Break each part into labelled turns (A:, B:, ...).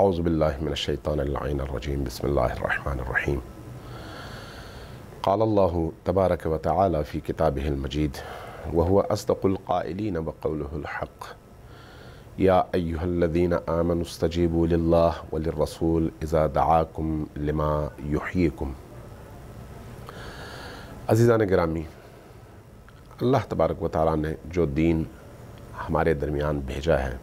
A: اعوذ باللہ من الشیطان اللعین الرجیم بسم اللہ الرحمن الرحیم قال اللہ تبارک و تعالی فی کتابہ المجید وهو اصدق القائلین وقولہ الحق یا ایہا الذین آمنوا استجیبوا للہ وللرسول اذا دعاکم لما یحییکم۔ عزیزان گرامی، اللہ تبارک و تعالی نے جو دین ہمارے درمیان بھیجا ہے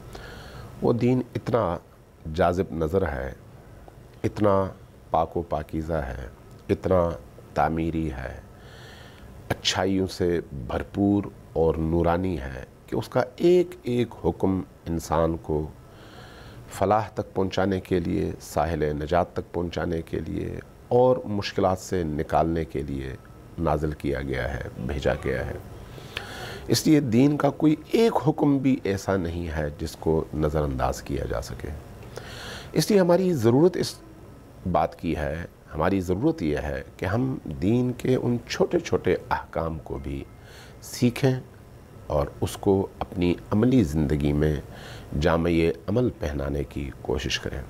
A: وہ دین اتنا جاذب نظر ہے، اتنا پاک و پاکیزہ ہے، اتنا تعمیری ہے، اچھائیوں سے بھرپور اور نورانی ہے کہ اس کا ایک ایک حکم انسان کو فلاح تک پہنچانے کے لیے، ساحل نجات تک پہنچانے کے لیے اور مشکلات سے نکالنے کے لیے نازل کیا گیا ہے، بھیجا گیا ہے۔ اس لیے دین کا کوئی ایک حکم بھی ایسا نہیں ہے جس کو نظر انداز کیا جا سکے۔ اس لیے ہماری ضرورت اس بات کی ہے، ہماری ضرورت یہ ہے کہ ہم دین کے ان چھوٹے چھوٹے احکام کو بھی سیکھیں اور اس کو اپنی عملی زندگی میں جامع عمل پہنانے کی کوشش کریں۔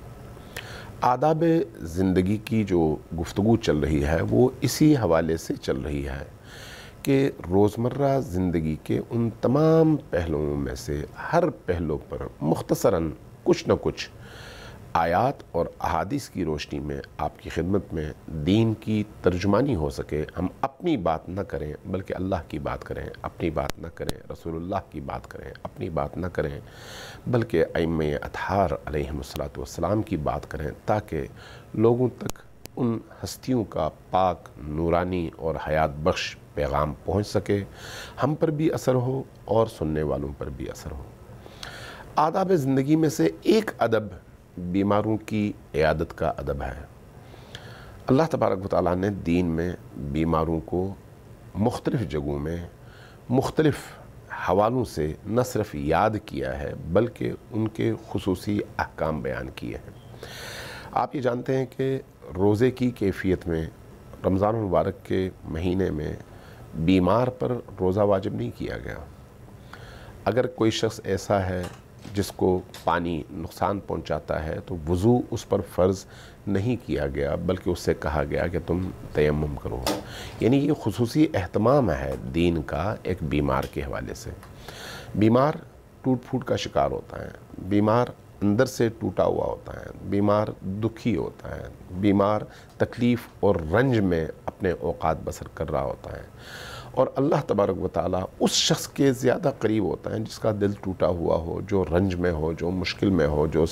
A: آداب زندگی کی جو گفتگو چل رہی ہے وہ اسی حوالے سے چل رہی ہے کہ روزمرہ زندگی کے ان تمام پہلوؤں میں سے ہر پہلو پر مختصراً کچھ نہ کچھ آیات اور احادیث کی روشنی میں آپ کی خدمت میں دین کی ترجمانی ہو سکے۔ ہم اپنی بات نہ کریں بلکہ اللہ کی بات کریں، اپنی بات نہ کریں رسول اللہ کی بات کریں، اپنی بات نہ کریں بلکہ ائمہ اطہار علیہم السلام کی بات کریں، تاکہ لوگوں تک ان ہستیوں کا پاک، نورانی اور حیات بخش پیغام پہنچ سکے، ہم پر بھی اثر ہو اور سننے والوں پر بھی اثر ہو۔ آداب زندگی میں سے ایک ادب بیماروں کی عیادت کا ادب ہے۔ اللہ تبارک و تعالیٰ نے دین میں بیماروں کو مختلف جگہوں میں مختلف حوالوں سے نہ صرف یاد کیا ہے بلکہ ان کے خصوصی احکام بیان کیے ہیں۔ آپ یہ جانتے ہیں کہ روزے کی کیفیت میں رمضان المبارک کے مہینے میں بیمار پر روزہ واجب نہیں کیا گیا۔ اگر کوئی شخص ایسا ہے جس کو پانی نقصان پہنچاتا ہے تو وضو اس پر فرض نہیں کیا گیا بلکہ اس سے کہا گیا کہ تم تیمم کرو۔ یعنی یہ خصوصی اہتمام ہے دین کا ایک بیمار کے حوالے سے۔ بیمار ٹوٹ پھوٹ کا شکار ہوتا ہے، بیمار اندر سے ٹوٹا ہوا ہوتا ہے، بیمار دکھی ہوتا ہے، بیمار تکلیف اور رنج میں اپنے اوقات بسر کر رہا ہوتا ہے، اور اللہ تبارک و تعالیٰ اس شخص کے زیادہ قریب ہوتا ہے جس کا دل ٹوٹا ہوا ہو، جو رنج میں ہو، جو مشکل میں ہو، جو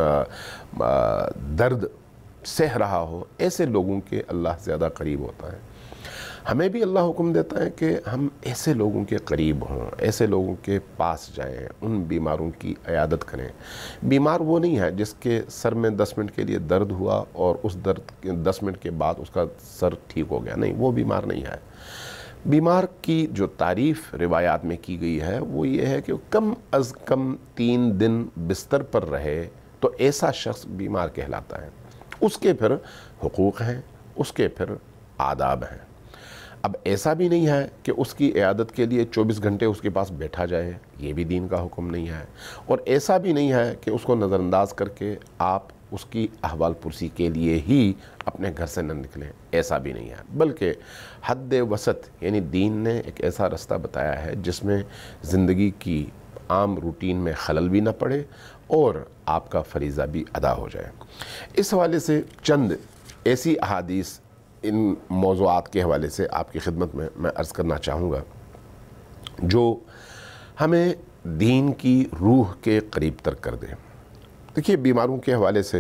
A: درد سہ رہا ہو، ایسے لوگوں کے اللہ زیادہ قریب ہوتا ہے۔ ہمیں بھی اللہ حکم دیتا ہے کہ ہم ایسے لوگوں کے قریب ہوں، ایسے لوگوں کے پاس جائیں، ان بیماروں کی عیادت کریں۔ بیمار وہ نہیں ہے جس کے سر میں 10 منٹ کے لیے درد ہوا اور اس درد کے 10 منٹ کے بعد اس کا سر ٹھیک ہو گیا، نہیں، وہ بیمار نہیں ہے۔ بیمار کی جو تعریف روایات میں کی گئی ہے وہ یہ ہے کہ کم از کم 3 دن بستر پر رہے تو ایسا شخص بیمار کہلاتا ہے۔ اس کے پھر حقوق ہیں، اس کے پھر آداب ہیں۔ اب ایسا بھی نہیں ہے کہ اس کی عیادت کے لیے 24 گھنٹے اس کے پاس بیٹھا جائے، یہ بھی دین کا حکم نہیں ہے، اور ایسا بھی نہیں ہے کہ اس کو نظر انداز کر کے آپ اس کی احوال پرسی کے لیے ہی اپنے گھر سے نہ نکلیں، ایسا بھی نہیں ہے، بلکہ حد وسط یعنی دین نے ایک ایسا رستہ بتایا ہے جس میں زندگی کی عام روٹین میں خلل بھی نہ پڑے اور آپ کا فریضہ بھی ادا ہو جائے۔ اس حوالے سے چند ایسی احادیث ان موضوعات کے حوالے سے آپ کی خدمت میں عرض کرنا چاہوں گا جو ہمیں دین کی روح کے قریب تر کر دیں۔ دیکھیے، بیماروں کے حوالے سے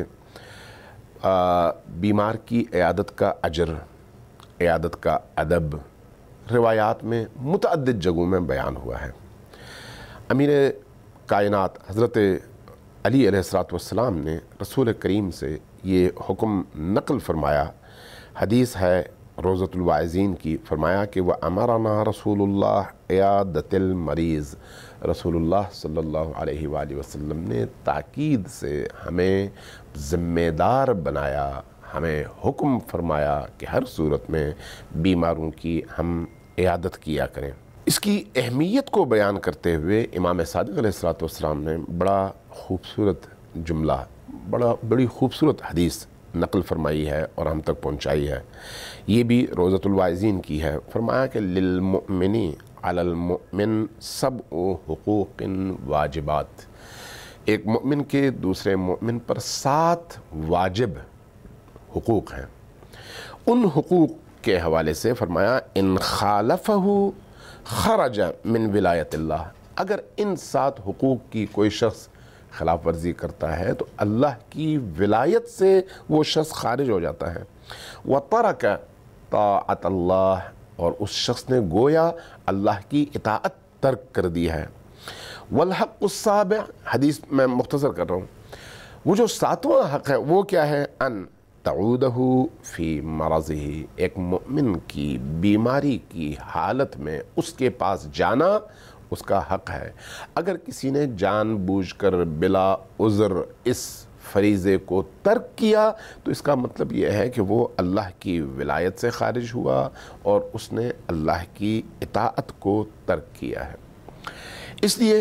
A: بیمار کی عیادت کا اجر، عیادت کا ادب روایات میں متعدد جگہوں میں بیان ہوا ہے۔ امیر کائنات حضرت علی علیہ السلام نے رسول کریم سے یہ حکم نقل فرمایا، حدیث ہے روضۃ الواعظین کی، فرمایا کہ وَأَمَرَنَا رسول اللہ عیادۃ المریض، رسول اللہ صلی اللہ علیہ وآلہ وسلم نے تاکید سے ہمیں ذمہ دار بنایا، ہمیں حکم فرمایا کہ ہر صورت میں بیماروں کی ہم عیادت کیا کریں۔ اس کی اہمیت کو بیان کرتے ہوئے امام صادق علیہ السلام نے بڑا خوبصورت جملہ بڑی خوبصورت حدیث نقل فرمائی ہے اور ہم تک پہنچائی ہے، یہ بھی روضۃ الواعظین کی ہے۔ فرمایا کہ للمؤمن علی المؤمن سبع حقوق واجبات، ایک مومن کے دوسرے مومن پر 7 واجب حقوق ہیں۔ ان حقوق کے حوالے سے فرمایا ان خالفہ خرج من ولایت اللہ، اگر ان 7 حقوق کی کوئی شخص خلاف ورزی کرتا ہے تو اللہ کی ولایت سے وہ شخص خارج ہو جاتا ہے۔ وَتَرَكَ طاعت اللہ، اور اس شخص نے گویا اللہ کی اطاعت ترک کر دی ہے۔ والحق السابع، حدیث میں مختصر کر رہا ہوں، وہ جو 7واں حق ہے وہ کیا ہے؟ ان تعودہ فی مرضہ، ایک مومن کی بیماری کی حالت میں اس کے پاس جانا اس کا حق ہے۔ اگر کسی نے جان بوجھ کر بلا عذر اس فریضے کو ترک کیا تو اس کا مطلب یہ ہے کہ وہ اللہ کی ولایت سے خارج ہوا اور اس نے اللہ کی اطاعت کو ترک کیا ہے۔ اس لیے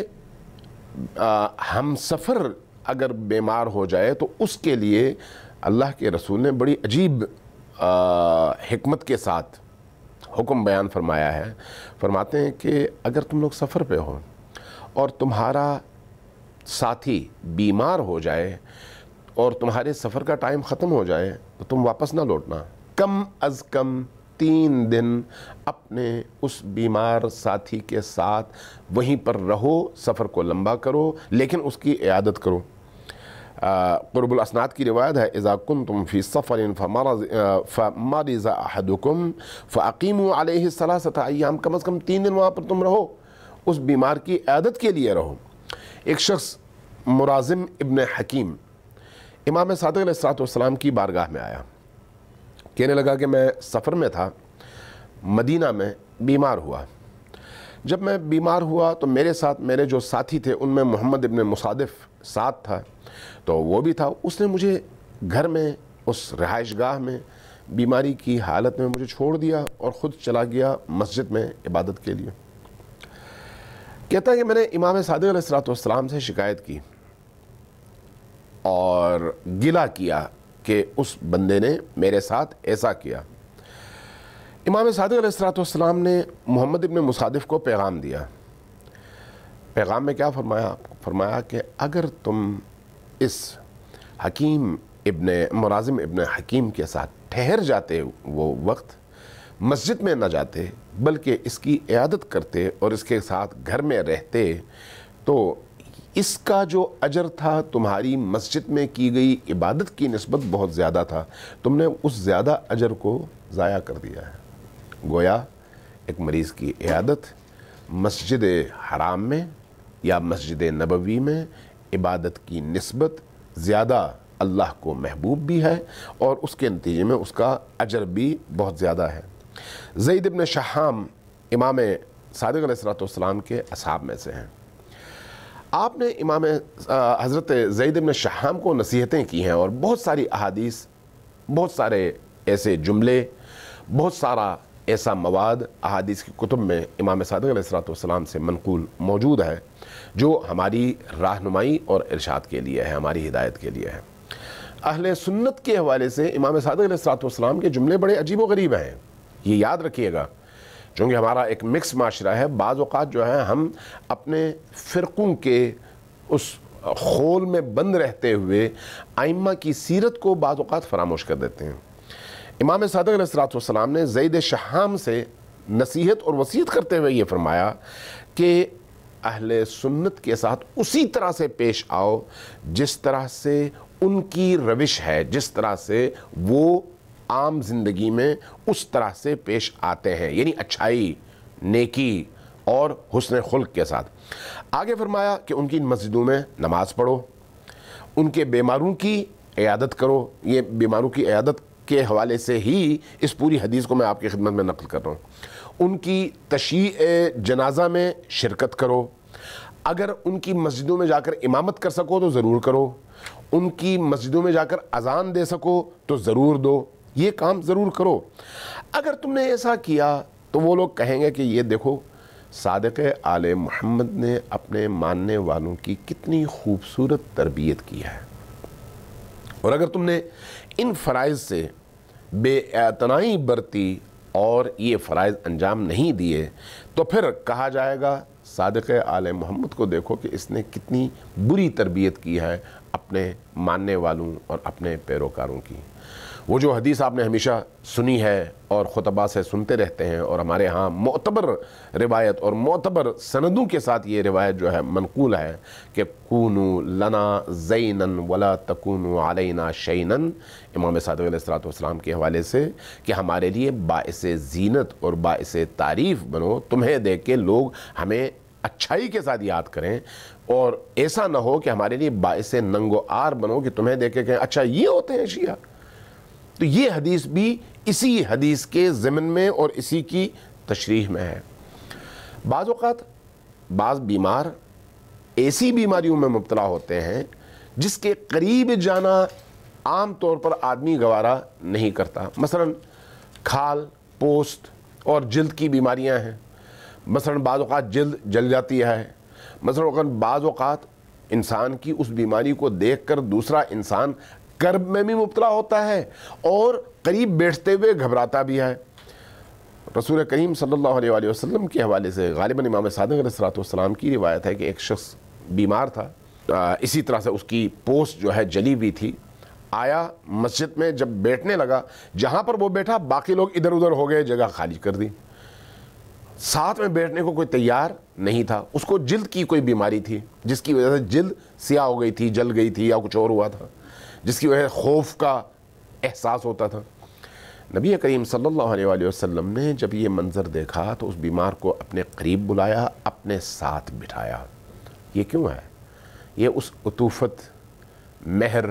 A: ہم سفر اگر بیمار ہو جائے تو اس کے لیے اللہ کے رسول نے بڑی عجیب حکمت کے ساتھ حکم بیان فرمایا ہے۔ فرماتے ہیں کہ اگر تم لوگ سفر پہ ہو اور تمہارا ساتھی بیمار ہو جائے اور تمہارے سفر کا ٹائم ختم ہو جائے تو تم واپس نہ لوٹنا، کم از کم 3 دن اپنے اس بیمار ساتھی کے ساتھ وہیں پر رہو، سفر کو لمبا کرو لیکن اس کی عیادت کرو۔ قرب الاسناد کی روایت ہے اذا کنتم فی سفر فمرض احدکم فاقیموا علیہ 3 ایام، کم از کم 3 دن وہاں پر تم رہو، اس بیمار کی عیادت کے لیے رہو۔ ایک شخص مرازم ابن حکیم امام صادق علیہ السلام کی بارگاہ میں آیا، کہنے لگا کہ میں سفر میں تھا، مدینہ میں بیمار ہوا۔ جب میں بیمار ہوا تو میرے ساتھ میرے جو ساتھی تھے ان میں محمد ابن مصادف ساتھ تھا، تو وہ بھی تھا۔ اس نے مجھے گھر میں اس رہائش گاہ میں بیماری کی حالت میں مجھے چھوڑ دیا اور خود چلا گیا مسجد میں عبادت کے لیے۔ کہتا ہے کہ میں نے امام صادق علیہ السلام سے شکایت کی اور گلہ کیا کہ اس بندے نے میرے ساتھ ایسا کیا۔ امام صادق علیہ السلام نے محمد ابن مصادف کو پیغام دیا۔ پیغام میں کیا فرمایا؟ فرمایا کہ اگر تم اس حکیم مرازم ابن حکیم کے ساتھ ٹھہر جاتے وہ وقت، مسجد میں نہ جاتے بلکہ اس کی عیادت کرتے اور اس کے ساتھ گھر میں رہتے، تو اس کا جو اجر تھا تمہاری مسجد میں کی گئی عبادت کی نسبت بہت زیادہ تھا، تم نے اس زیادہ اجر کو ضائع کر دیا ہے۔ گویا ایک مریض کی عیادت مسجد حرام میں یا مسجد نبوی میں عبادت کی نسبت زیادہ اللہ کو محبوب بھی ہے اور اس کے نتیجے میں اس کا اجر بھی بہت زیادہ ہے۔ زید بن شحام امام صادق علیہ السلام کے اصحاب میں سے ہیں۔ آپ نے امام حضرت زید بن شحام کو نصیحتیں کی ہیں اور بہت ساری احادیث، بہت سارے ایسے جملے، بہت سارا ایسا مواد احادیث کی کتب میں امام صادق علیہ السلام سے منقول موجود ہے جو ہماری رہنمائی اور ارشاد کے لیے ہے، ہماری ہدایت کے لیے ہے۔ اہل سنت کے حوالے سے امام صادق علیہ السلام کے جملے بڑے عجیب و غریب ہیں، یہ یاد رکھیے گا، چونکہ ہمارا ایک مکس معاشرہ ہے۔ بعض اوقات جو ہے ہم اپنے فرقوں کے اس خول میں بند رہتے ہوئے ائمہ کی سیرت کو بعض اوقات فراموش کر دیتے ہیں۔ امام صادق علیہ السلام نے زید شحام سے نصیحت اور وصیت کرتے ہوئے یہ فرمایا کہ اہل سنت کے ساتھ اسی طرح سے پیش آؤ جس طرح سے ان کی روش ہے، جس طرح سے وہ عام زندگی میں اس طرح سے پیش آتے ہیں، یعنی اچھائی، نیکی اور حسن خلق کے ساتھ۔ آگے فرمایا کہ ان کی مسجدوں میں نماز پڑھو، ان کے بیماروں کی عیادت کرو۔ یہ بیماروں کی عیادت کے حوالے سے ہی اس پوری حدیث کو میں آپ کی خدمت میں نقل کر رہا ہوں۔ ان کی تشییع جنازہ میں شرکت کرو، اگر ان کی مسجدوں میں جا کر امامت کر سکو تو ضرور کرو، ان کی مسجدوں میں جا کر اذان دے سکو تو ضرور دو، یہ کام ضرور کرو۔ اگر تم نے ایسا کیا تو وہ لوگ کہیں گے کہ یہ دیکھو صادق آل محمد نے اپنے ماننے والوں کی کتنی خوبصورت تربیت کی ہے، اور اگر تم نے ان فرائض سے بے اعتنائی برتی اور یہ فرائض انجام نہیں دیے تو پھر کہا جائے گا صادق آل محمد کو دیکھو کہ اس نے کتنی بری تربیت کی ہے اپنے ماننے والوں اور اپنے پیروکاروں کی۔ وہ جو حدیث آپ نے ہمیشہ سنی ہے اور خطبہ سے سنتے رہتے ہیں، اور ہمارے ہاں معتبر روایت اور معتبر سندوں کے ساتھ یہ روایت جو ہے منقول ہے کہ کونوا لنا زینا ولا تکونوا علینا شینا، امام صادق علیہ السلام کے حوالے سے، کہ ہمارے لیے باعث زینت اور باعث تعریف بنو، تمہیں دیکھ کے لوگ ہمیں اچھائی کے ساتھ یاد کریں، اور ایسا نہ ہو کہ ہمارے لیے باعث ننگ و آر بنو کہ تمہیں دیکھ کے کہیں اچھا یہ ہوتے ہیں شیعہ۔ تو یہ حدیث بھی اسی حدیث کے ضمن میں اور اسی کی تشریح میں ہے۔ بعض اوقات بعض بیمار ایسی بیماریوں میں مبتلا ہوتے ہیں جس کے قریب جانا عام طور پر آدمی گوارا نہیں کرتا، مثلا کھال، پوست اور جلد کی بیماریاں ہیں، مثلا بعض اوقات جلد جل جاتی ہے، مثلا بعض اوقات انسان کی اس بیماری کو دیکھ کر دوسرا انسان کرب میں بھی مبتلا ہوتا ہے اور قریب بیٹھتے ہوئے گھبراتا بھی ہے۔ رسول کریم صلی اللہ علیہ وآلہ وسلم کے حوالے سے غالباً امام صادق علیہ السلام کی روایت ہے کہ ایک شخص بیمار تھا، اسی طرح سے اس کی پوست جو ہے جلی ہوئی تھی، آیا مسجد میں، جب بیٹھنے لگا جہاں پر وہ بیٹھا باقی لوگ ادھر ادھر ہو گئے، جگہ خالی کر دی، ساتھ میں بیٹھنے کو کوئی تیار نہیں تھا۔ اس کو جلد کی کوئی بیماری تھی جس کی وجہ سے جلد سیاہ ہو گئی تھی، جل گئی تھی یا کچھ اور ہوا تھا، جس کی وجہ سے خوف کا احساس ہوتا تھا۔ نبی کریم صلی اللہ علیہ وآلہ وسلم نے جب یہ منظر دیکھا تو اس بیمار کو اپنے قریب بلایا، اپنے ساتھ بٹھایا۔ یہ کیوں ہے؟ یہ اس عطوفت، مہر،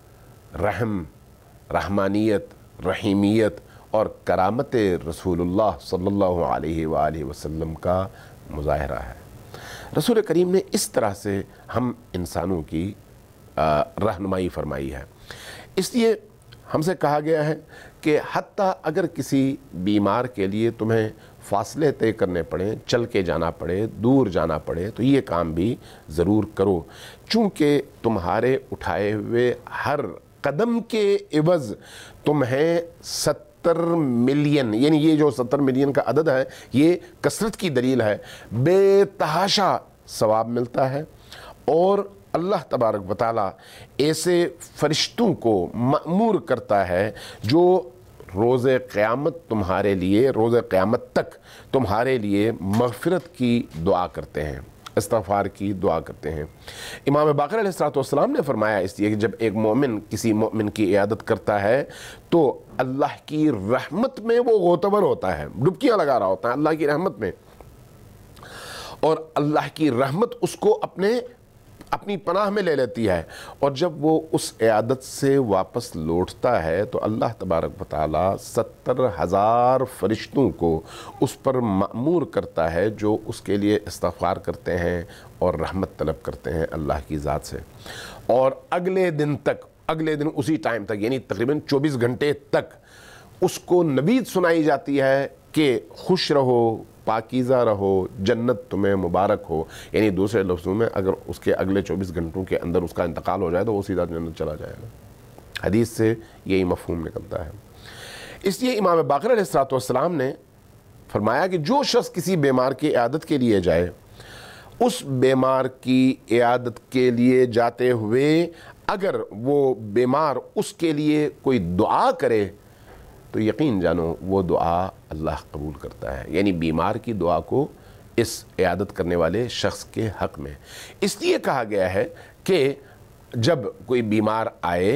A: رحم، رحمانیت، رحیمیت اور کرامت رسول اللہ صلی اللہ علیہ وآلہ وسلم کا مظاہرہ ہے۔ رسول کریم نے اس طرح سے ہم انسانوں کی رہنمائی فرمائی ہے۔ اس لیے ہم سے کہا گیا ہے کہ حتیٰ اگر کسی بیمار کے لیے تمہیں فاصلے طے کرنے پڑیں، چل کے جانا پڑے، دور جانا پڑے، تو یہ کام بھی ضرور کرو، چونکہ تمہارے اٹھائے ہوئے ہر قدم کے عوض تمہیں 70 ملین، یعنی یہ جو 70 ملین کا عدد ہے یہ کثرت کی دلیل ہے، بے تحاشا ثواب ملتا ہے۔ اور اللہ تبارک و تعالیٰ ایسے فرشتوں کو مأمور کرتا ہے جو روز قیامت تمہارے لیے، روز قیامت تک تمہارے لیے مغفرت کی دعا کرتے ہیں، استغفار کی دعا کرتے ہیں۔ امام باقر علیہ السلام نے فرمایا اس لیے کہ جب ایک مومن کسی مومن کی عیادت کرتا ہے تو اللہ کی رحمت میں وہ غوطہ ور ہوتا ہے، ڈبکیاں لگا رہا ہوتا ہے اللہ کی رحمت میں، اور اللہ کی رحمت اس کو اپنی پناہ میں لے لیتی ہے، اور جب وہ اس عیادت سے واپس لوٹتا ہے تو اللہ تبارک و تعالیٰ 70,000 فرشتوں کو اس پر مأمور کرتا ہے جو اس کے لیے استغفار کرتے ہیں اور رحمت طلب کرتے ہیں اللہ کی ذات سے، اور اگلے دن اسی ٹائم تک، یعنی تقریباً 24 گھنٹے تک اس کو نوید سنائی جاتی ہے کہ خوش رہو، پاکیزہ رہو، جنت تمہیں مبارک ہو، یعنی دوسرے لفظوں میں اگر اس کے اگلے 24 گھنٹوں کے اندر اس کا انتقال ہو جائے تو وہ سیدھا جنت چلا جائے گا۔ حدیث سے یہی مفہوم نکلتا ہے۔ اس لیے امام باقر علیہ السلام نے فرمایا کہ جو شخص کسی بیمار کی عیادت کے لیے جائے، اس بیمار کی عیادت کے لیے جاتے ہوئے اگر وہ بیمار اس کے لیے کوئی دعا کرے تو یقین جانو وہ دعا اللہ قبول کرتا ہے، یعنی بیمار کی دعا کو اس عیادت کرنے والے شخص کے حق میں۔ اس لیے کہا گیا ہے کہ جب کوئی بیمار آئے،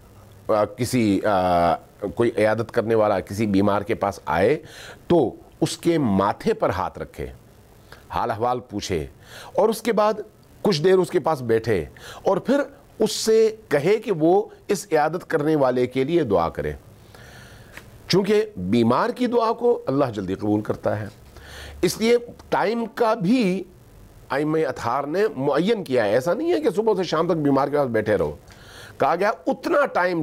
A: کوئی عیادت کرنے والا کسی بیمار کے پاس آئے تو اس کے ماتھے پر ہاتھ رکھے، حال احوال پوچھے، اور اس کے بعد کچھ دیر اس کے پاس بیٹھے اور پھر اس سے کہے کہ وہ اس عیادت کرنے والے کے لیے دعا کرے، چونکہ بیمار کی دعا کو اللہ جلدی قبول کرتا ہے۔ اس لیے ٹائم کا بھی ائمہ اطہار نے معین کیا ہے، ایسا نہیں ہے کہ صبح سے شام تک بیمار کے پاس بیٹھے رہو، کہا گیا اتنا ٹائم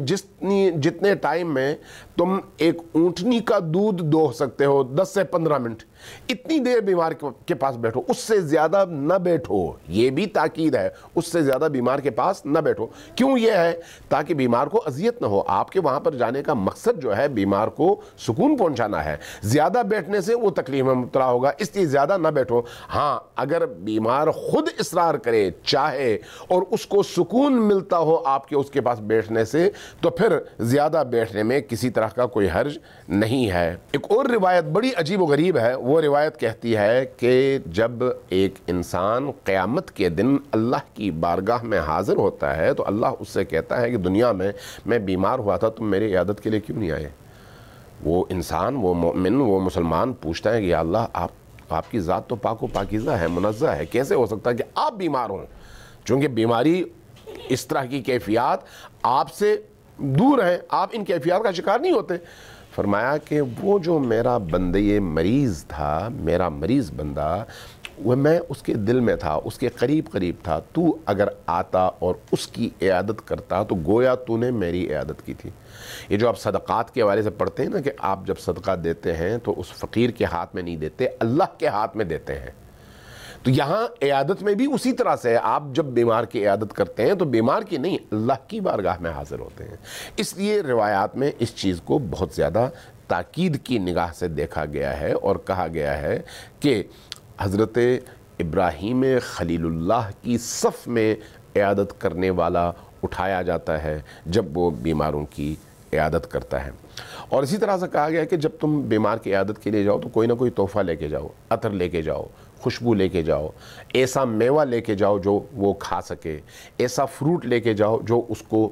A: जितने टाइम में तुम एक ऊँटनी का दूध दोह सकते हो, 10 से 15 मिनट, इतनी देर बीमार के पास बैठो, उससे ज़्यादा न बैठो। ये भी ताकीद है, उससे ज़्यादा बीमार के पास न बैठो। क्यों ये है? ताकि बीमार को अजियत न हो। आपके वहाँ पर जाने का मकसद जो है बीमार को सुकून पहुँचाना है। ज़्यादा बैठने से वो तकलीफ में मुब्तला होगा, इसलिए ज़्यादा न बैठो। हाँ, अगर बीमार खुद इसरार करे, चाहे और उसको सुकून मिलता हो आपके उसके पास बैठने से, तो फिर ज़्यादा बैठने में किसी तरह का कोई हर्ज नहीं है। एक और रिवायत बड़ी अजीब व गरीब है। वो रिवायत कहती है कि जब एक इंसान क़यामत के दिन अल्लाह की बारगाह में हाज़िर होता है तो अल्लाह उससे कहता है कि दुनिया में मैं बीमार हुआ था, तुम मेरी इयादत के लिए क्यों नहीं आए? वो इंसान, वो मोमिन, वो मुसलमान पूछता है कि या अल्लाह, आपकी ज़ात तो पाक व पाकीज़ा है, मुनज़्ज़ह है, कैसे हो सकता है कि आप बीमार हों? चूँकि बीमारी, इस तरह की कैफियत आपसे दूर हैं, आप इन कैफियत का शिकार नहीं होते। फरमाया कि वो जो मेरा बंदे मरीज़ था, मेरा मरीज़ बंदा, वह मैं उसके दिल में था, उसके करीब करीब था। तू अगर आता और उसकी इयादत करता तो गोया तूने मेरी इयादत की थी। ये जो आप सदक़ात के हवाले से पढ़ते हैं ना कि आप जब सदका देते हैं तो उस फ़कीर के हाथ में नहीं देते, अल्लाह के हाथ में देते हैं। तो यहाँ इयादत में भी उसी तरह से आप जब बीमार की इयादत करते हैं तो बीमार की नहीं, अल्लाह की बारगाह में हाज़िर होते हैं। इसलिए रिवायात में इस चीज़ को बहुत ज़्यादा ताकीद की निगाह से देखा गया है और कहा गया है कि हज़रत इब्राहीम खलीलुल्लाह की सफ़ में इयादत करने वाला उठाया जाता है जब वो बीमारों की इयादत करता है। और इसी तरह से कहा गया कि जब तुम बीमार की इयादत के लिए जाओ तो कोई ना कोई तोहफ़ा लेके जाओ, अतर लेके जाओ, खुशबू लेके जाओ, ऐसा मेवा लेके जाओ जो वो खा सके, ऐसा फ्रूट लेके जाओ जो उसको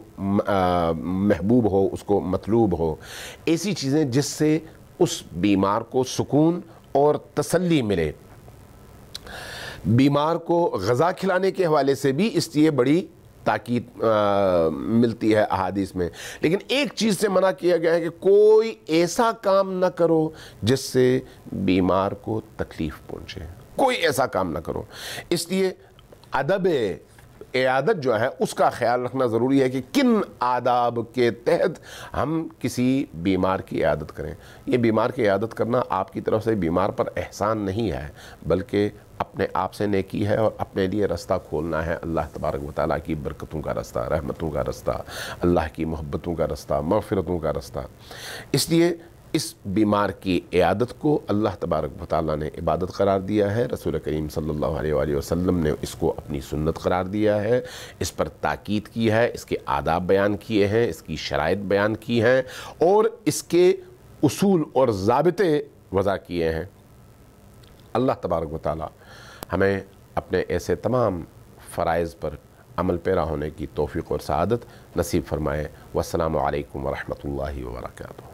A: महबूब हो, उसको मतलूब हो, ऐसी चीज़ें जिससे उस बीमार को सुकून और तसल्ली मिले। बीमार को ग़ज़ा खिलाने के हवाले से भी इसलिए बड़ी ताकीद मिलती है अहादीस में। लेकिन एक चीज़ से मना किया गया है कि कोई ऐसा काम न करो जिससे बीमार को तकलीफ़ पहुँचे, कोई ऐसा काम ना करो। इसलिए अदब इयादत जो है उसका ख्याल रखना ज़रूरी है कि किन आदाब के तहत हम किसी बीमार की इयादत करें। ये बीमार की इयादत करना आपकी तरफ से बीमार पर एहसान नहीं है, बल्कि अपने आप से नेकी है और अपने लिए रास्ता खोलना है अल्लाह तबारक व तआला की बरकतों का रास्ता, रहमतों का रास्ता, अल्लाह की मोहब्बतों का रास्ता, मग़फ़िरतों का रास्ता। इसलिए इस बीमार की इयादत को अल्लाह तबारक व तआला ने इबादत करार दिया है। रसूल करीम सल्लल्लाहु अलैहि वसल्लम ने इसको अपनी सुन्नत करार दिया है, इस पर ताकीद की है, इसके आदाब बयान किए हैं, इसकी शराइत बयान की हैं और इसके उसूल और ज़ाबिते वज़ा किए हैं। अल्लाह तबारक व तआला हमें अपने ऐसे तमाम फ़राइज़ पर अमल पैरा होने की तौफ़ीक़ और सआदत नसीब फ़रमाए। वस्सलामु अलैकुम व रहमतुल्लाहि व बरकातुहू।